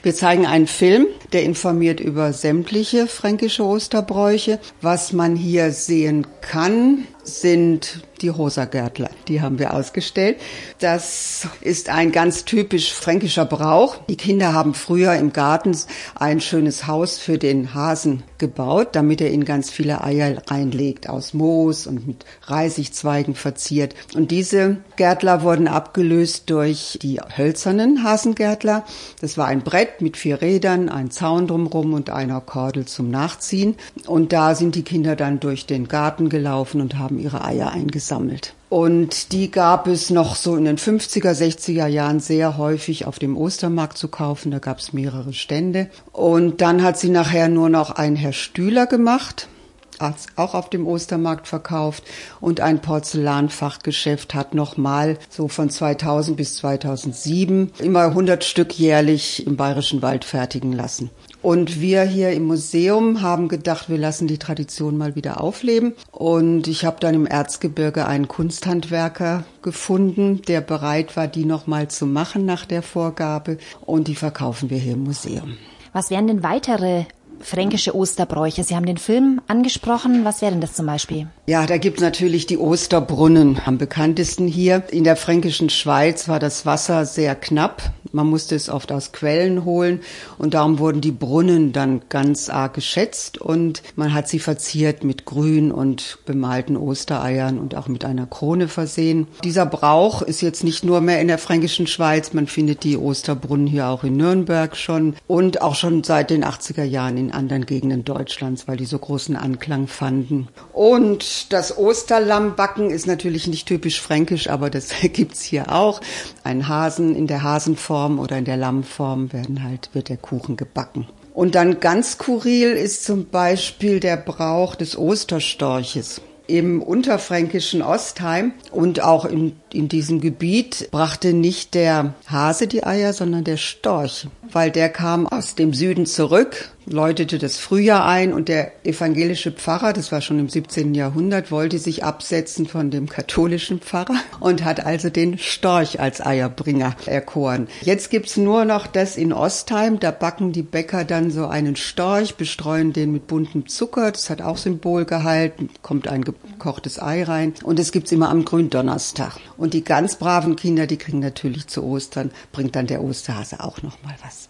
Wir zeigen einen Film, der informiert über sämtliche fränkische Osterbräuche. Was man hier sehen kann, sind die Rosa-Gärtler. Die haben wir ausgestellt. Das ist ein ganz typisch fränkischer Brauch. Die Kinder haben früher im Garten ein schönes Haus für den Hasen gebaut, damit er in ganz viele Eier reinlegt, aus Moos und mit Reisigzweigen verziert. Und diese Gärtler wurden abgelöst durch die hölzernen Hasengärtler. Das war ein Brett mit 4 Rädern, ein Zaun drumherum und einer Kordel zum Nachziehen. Und da sind die Kinder dann durch den Garten gelaufen und haben ihre Eier eingesammelt. Und die gab es noch so in den 50er, 60er Jahren sehr häufig auf dem Ostermarkt zu kaufen. Da gab es mehrere Stände. Und dann hat sie nachher nur noch ein Herr Stüler gemacht, auch auf dem Ostermarkt verkauft. Und ein Porzellanfachgeschäft hat nochmal so von 2000 bis 2007 immer 100 Stück jährlich im Bayerischen Wald fertigen lassen. Und wir hier im Museum haben gedacht, wir lassen die Tradition mal wieder aufleben. Und ich habe dann im Erzgebirge einen Kunsthandwerker gefunden, der bereit war, die nochmal zu machen nach der Vorgabe. Und die verkaufen wir hier im Museum. Was wären denn weitere fränkische Osterbräuche? Sie haben den Film angesprochen. Was wäre denn das zum Beispiel? Ja, da gibt's natürlich die Osterbrunnen am bekanntesten hier. In der fränkischen Schweiz war das Wasser sehr knapp. Man musste es oft aus Quellen holen und darum wurden die Brunnen dann ganz arg geschätzt und man hat sie verziert mit Grün und bemalten Ostereiern und auch mit einer Krone versehen. Dieser Brauch ist jetzt nicht nur mehr in der fränkischen Schweiz, man findet die Osterbrunnen hier auch in Nürnberg schon und auch schon seit den 80er Jahren in anderen Gegenden Deutschlands, weil die so großen Anklang fanden. Und das Osterlammbacken ist natürlich nicht typisch fränkisch, aber das gibt's hier auch. Ein Hasen in der Hasenform oder in der Lammform wird der Kuchen gebacken. Und dann ganz skurril ist zum Beispiel der Brauch des Osterstorches. Im unterfränkischen Ostheim und auch in diesem Gebiet brachte nicht der Hase die Eier, sondern der Storch, weil der kam aus dem Süden zurück, läutete das Frühjahr ein und der evangelische Pfarrer, das war schon im 17. Jahrhundert, wollte sich absetzen von dem katholischen Pfarrer und hat also den Storch als Eierbringer erkoren. Jetzt gibt's nur noch das in Ostheim, da backen die Bäcker dann so einen Storch, bestreuen den mit buntem Zucker, das hat auch Symbolgehalt, kommt ein gekochtes Ei rein und das gibt's immer am Gründonnerstag. Und die ganz braven Kinder, die kriegen natürlich zu Ostern, bringt dann der Osterhase auch noch mal was.